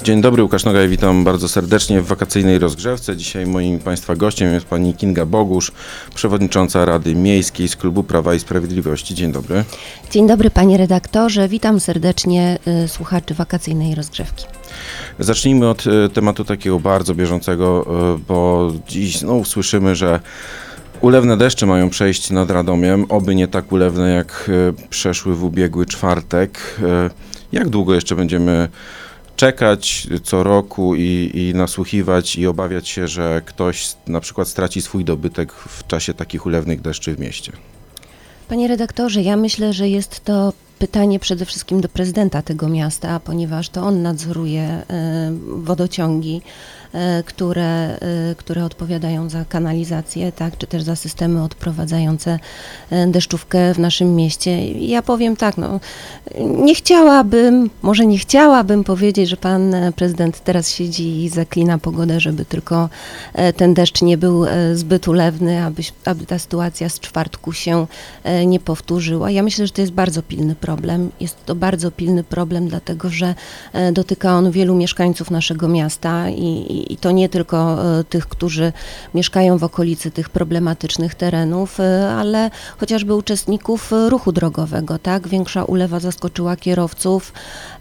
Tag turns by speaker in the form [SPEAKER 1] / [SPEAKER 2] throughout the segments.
[SPEAKER 1] Dzień dobry, Łukasz Nogaj, witam bardzo serdecznie w wakacyjnej rozgrzewce. Dzisiaj moim Państwa gościem jest pani Kinga Bogusz, przewodnicząca Rady Miejskiej z Klubu Prawa i Sprawiedliwości. Dzień dobry.
[SPEAKER 2] Dzień dobry panie redaktorze, witam serdecznie słuchaczy wakacyjnej rozgrzewki.
[SPEAKER 1] Zacznijmy od tematu takiego bardzo bieżącego, bo dziś znów słyszymy, że ulewne deszcze mają przejść nad Radomiem, oby nie tak ulewne jak przeszły w ubiegły czwartek. Jak długo jeszcze będziemy czekać co roku i nasłuchiwać i obawiać się, że ktoś na przykład straci swój dobytek w czasie takich ulewnych deszczy w mieście?
[SPEAKER 2] Panie redaktorze, ja myślę, że jest to pytanie przede wszystkim do prezydenta tego miasta, ponieważ to on nadzoruje wodociągi, które odpowiadają za kanalizację, tak, czy też za systemy odprowadzające deszczówkę w naszym mieście. Ja powiem tak, nie chciałabym powiedzieć, że pan prezydent teraz siedzi i zaklina pogodę, żeby tylko ten deszcz nie był zbyt ulewny, aby ta sytuacja z czwartku się nie powtórzyła. Ja myślę, że to jest bardzo pilny problem. Jest to bardzo pilny problem, dlatego że dotyka on wielu mieszkańców naszego miasta i to nie tylko tych, którzy mieszkają w okolicy tych problematycznych terenów, ale chociażby uczestników ruchu drogowego, tak? Większa ulewa zaskoczyła kierowców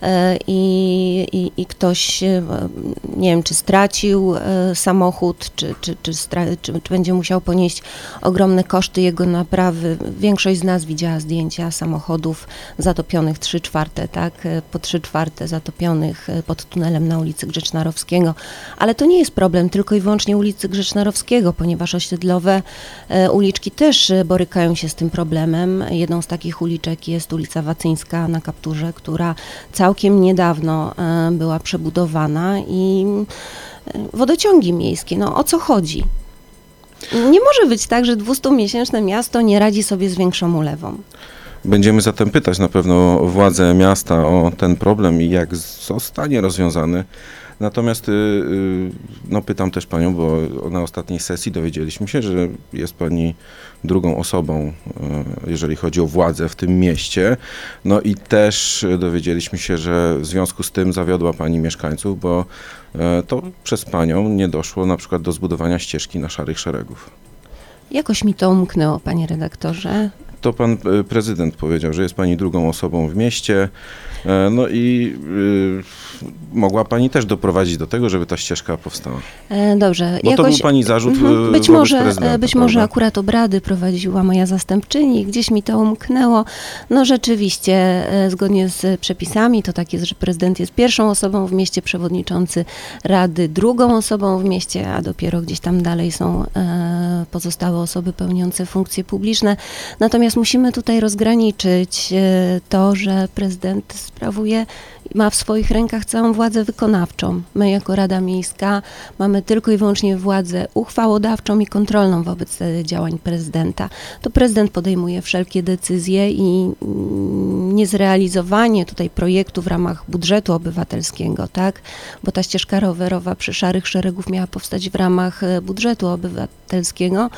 [SPEAKER 2] i ktoś, nie wiem, czy stracił samochód, czy będzie musiał ponieść ogromne koszty jego naprawy. Większość z nas widziała zdjęcia samochodów zatopionych 3/4, tak? Po 3/4 zatopionych pod tunelem na ulicy Grzecznarowskiego, ale to nie jest problem tylko i wyłącznie ulicy Grzecznarowskiego, ponieważ osiedlowe uliczki też borykają się z tym problemem. Jedną z takich uliczek jest ulica Wacyńska na Kapturze, która całkiem niedawno była przebudowana i wodociągi miejskie, o co chodzi? Nie może być tak, że 200-miesięczne miasto nie radzi sobie z większą ulewą.
[SPEAKER 1] Będziemy zatem pytać na pewno władze miasta o ten problem i jak zostanie rozwiązany. Natomiast pytam też panią, bo na ostatniej sesji dowiedzieliśmy się, że jest pani drugą osobą, jeżeli chodzi o władzę w tym mieście. No i też dowiedzieliśmy się, że w związku z tym zawiodła pani mieszkańców, bo to przez panią nie doszło na przykład do zbudowania ścieżki na Szarych Szeregów.
[SPEAKER 2] Jakoś mi to umknęło, panie redaktorze.
[SPEAKER 1] To pan prezydent powiedział, że jest pani drugą osobą w mieście, mogła pani też doprowadzić do tego, żeby ta ścieżka powstała.
[SPEAKER 2] Dobrze.
[SPEAKER 1] Bo to był pani zarzut wobec prezydenta.
[SPEAKER 2] Być może akurat obrady prowadziła moja zastępczyni, gdzieś mi to umknęło. Rzeczywiście, zgodnie z przepisami, to tak jest, że prezydent jest pierwszą osobą w mieście, przewodniczący rady drugą osobą w mieście, a dopiero gdzieś tam dalej są pozostałe osoby pełniące funkcje publiczne. Natomiast musimy tutaj rozgraniczyć to, że prezydent ma w swoich rękach całą władzę wykonawczą. My jako Rada Miejska mamy tylko i wyłącznie władzę uchwałodawczą i kontrolną wobec działań prezydenta. To prezydent podejmuje wszelkie decyzje i niezrealizowanie tutaj projektu w ramach budżetu obywatelskiego, tak? Bo ta ścieżka rowerowa przy Szarych Szeregów miała powstać w ramach budżetu obywatelskiego.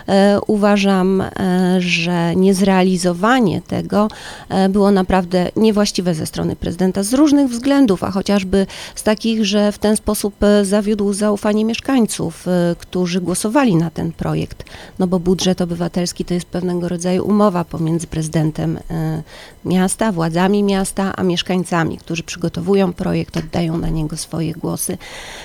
[SPEAKER 2] Uważam, że niezrealizowanie tego było naprawdę niewłaściwe ze strony prezydenta z różnych względów, a chociażby z takich, że w ten sposób zawiódł zaufanie mieszkańców, którzy głosowali na ten projekt. Bo budżet obywatelski to jest pewnego rodzaju umowa pomiędzy prezydentem miasta, władzami miasta, a mieszkańcami, którzy przygotowują projekt, oddają na niego swoje głosy.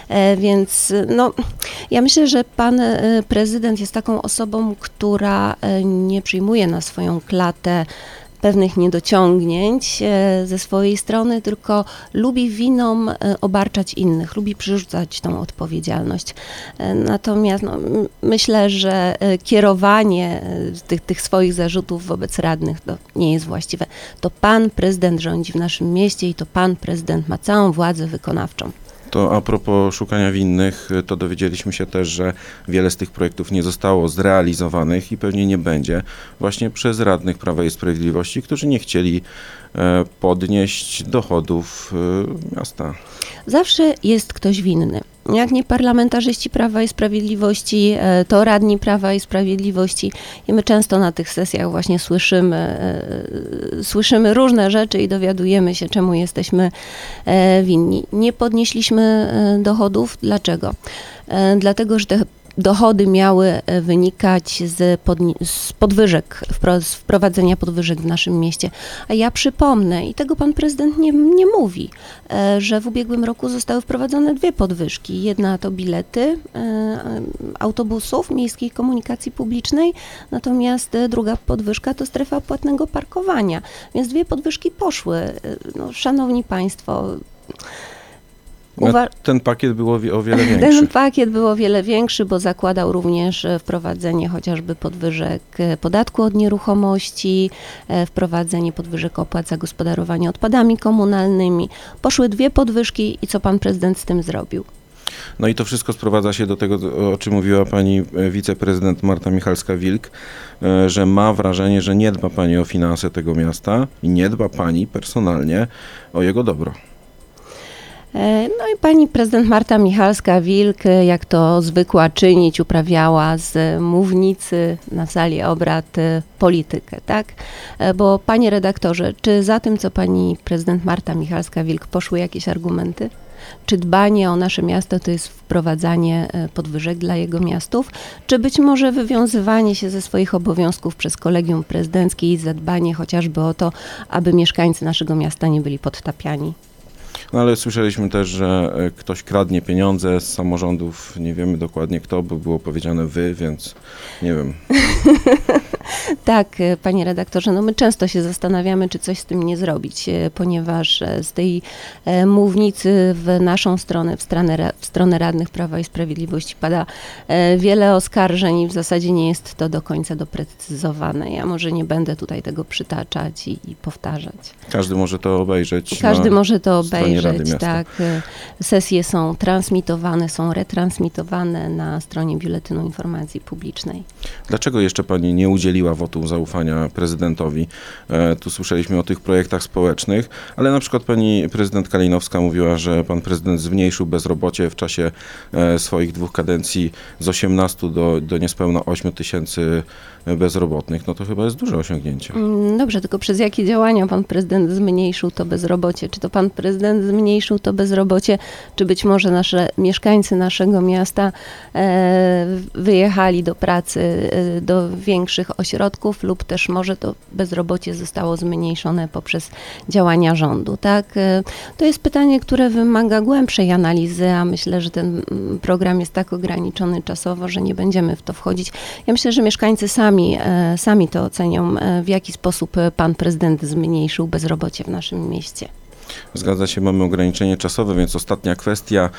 [SPEAKER 2] Więc ja myślę, że pan prezydent jest taką osobą, która nie przyjmuje na swoją klatę pewnych niedociągnięć ze swojej strony, tylko lubi winą obarczać innych, lubi przerzucać tą odpowiedzialność. Natomiast myślę, że kierowanie tych swoich zarzutów wobec radnych nie jest właściwe. To pan prezydent rządzi w naszym mieście i to pan prezydent ma całą władzę wykonawczą.
[SPEAKER 1] To a propos szukania winnych, to dowiedzieliśmy się też, że wiele z tych projektów nie zostało zrealizowanych i pewnie nie będzie właśnie przez radnych Prawa i Sprawiedliwości, którzy nie chcieli podnieść dochodów miasta.
[SPEAKER 2] Zawsze jest ktoś winny. Jak nie parlamentarzyści Prawa i Sprawiedliwości, to radni Prawa i Sprawiedliwości. I my często na tych sesjach właśnie słyszymy różne rzeczy i dowiadujemy się, czemu jesteśmy winni. Nie podnieśliśmy dochodów. Dlaczego? Dlatego, że te dochody miały wynikać z podwyżek, z wprowadzenia podwyżek w naszym mieście. A ja przypomnę, i tego pan prezydent nie mówi, że w ubiegłym roku zostały wprowadzone 2 podwyżki. Jedna to bilety autobusów miejskiej komunikacji publicznej, natomiast druga podwyżka to strefa płatnego parkowania. Więc 2 podwyżki poszły. No, szanowni państwo,
[SPEAKER 1] ten pakiet był o wiele większy.
[SPEAKER 2] Ten pakiet był o wiele większy, bo zakładał również wprowadzenie chociażby podwyżek podatku od nieruchomości, wprowadzenie podwyżek opłat za gospodarowanie odpadami komunalnymi. Poszły 2 podwyżki i co pan prezydent z tym zrobił?
[SPEAKER 1] No i to wszystko sprowadza się do tego, o czym mówiła pani wiceprezydent Marta Michalska-Wilk, że ma wrażenie, że nie dba pani o finanse tego miasta i nie dba pani personalnie o jego dobro.
[SPEAKER 2] No i pani prezydent Marta Michalska-Wilk, jak to zwykła czynić, uprawiała z mównicy na sali obrad politykę, tak? Bo panie redaktorze, czy za tym, co pani prezydent Marta Michalska-Wilk poszły jakieś argumenty? Czy dbanie o nasze miasto to jest wprowadzanie podwyżek dla jego miastów? Czy być może wywiązywanie się ze swoich obowiązków przez Kolegium Prezydenckie i zadbanie chociażby o to, aby mieszkańcy naszego miasta nie byli podtapiani?
[SPEAKER 1] No ale słyszeliśmy też, że ktoś kradnie pieniądze z samorządów, nie wiemy dokładnie kto, bo było powiedziane wy, więc nie wiem.
[SPEAKER 2] Tak, panie redaktorze, no my często się zastanawiamy, czy coś z tym nie zrobić, ponieważ z tej mównicy w naszą stronę, w stronę radnych Prawa i Sprawiedliwości pada wiele oskarżeń i w zasadzie nie jest to do końca doprecyzowane. Ja może nie będę tutaj tego przytaczać i powtarzać.
[SPEAKER 1] Każdy może to obejrzeć.
[SPEAKER 2] Każdy może to obejrzeć,
[SPEAKER 1] Miasta.
[SPEAKER 2] tak. Sesje są transmitowane, są retransmitowane na stronie Biuletynu Informacji Publicznej.
[SPEAKER 1] Dlaczego jeszcze pani nie udzieliła wotum zaufania prezydentowi? Tu słyszeliśmy o tych projektach społecznych, ale na przykład pani prezydent Kalinowska mówiła, że pan prezydent zmniejszył bezrobocie w czasie swoich 2 kadencji z 18 do niespełna 8 tysięcy bezrobotnych. No to chyba jest duże osiągnięcie.
[SPEAKER 2] Dobrze, tylko przez jakie działania pan prezydent zmniejszył to bezrobocie? Czy to pan prezydent zmniejszył to bezrobocie, czy być może mieszkańcy naszego miasta wyjechali do pracy do większych ośrodków lub też może to bezrobocie zostało zmniejszone poprzez działania rządu, tak? To jest pytanie, które wymaga głębszej analizy, a myślę, że ten program jest tak ograniczony czasowo, że nie będziemy w to wchodzić. Ja myślę, że mieszkańcy sami to ocenią, w jaki sposób pan prezydent zmniejszył bezrobocie w naszym mieście.
[SPEAKER 1] Zgadza się, mamy ograniczenie czasowe, więc ostatnia kwestia.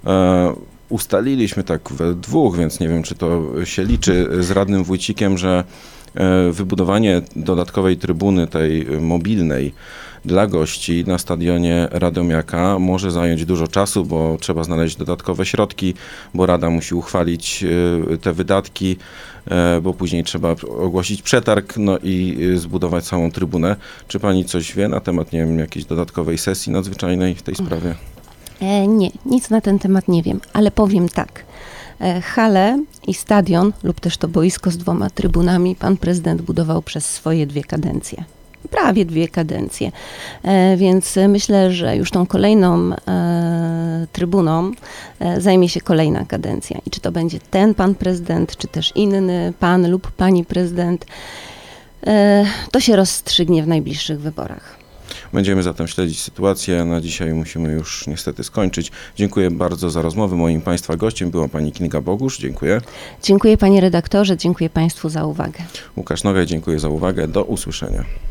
[SPEAKER 1] Ustaliliśmy tak we 2, więc nie wiem, czy to się liczy, z radnym Wójcikiem, że wybudowanie dodatkowej trybuny, tej mobilnej dla gości na stadionie Radomiaka może zająć dużo czasu, bo trzeba znaleźć dodatkowe środki, bo Rada musi uchwalić te wydatki, bo później trzeba ogłosić przetarg, no i zbudować całą trybunę. Czy pani coś wie na temat, nie wiem, jakiejś dodatkowej sesji nadzwyczajnej w tej sprawie?
[SPEAKER 2] Nie, nic na ten temat nie wiem, ale powiem tak. Halę i stadion lub też to boisko z 2 trybunami pan prezydent budował przez swoje 2 kadencje. Prawie 2 kadencje. Więc myślę, że już tą kolejną trybuną zajmie się kolejna kadencja. I czy to będzie ten pan prezydent, czy też inny pan lub pani prezydent, to się rozstrzygnie w najbliższych wyborach.
[SPEAKER 1] Będziemy zatem śledzić sytuację. Na dzisiaj musimy już niestety skończyć. Dziękuję bardzo za rozmowę. Moim państwa gościem była pani Kinga Bogusz. Dziękuję.
[SPEAKER 2] Dziękuję panie redaktorze, dziękuję państwu za uwagę.
[SPEAKER 1] Łukasz Nogaj, dziękuję za uwagę. Do usłyszenia.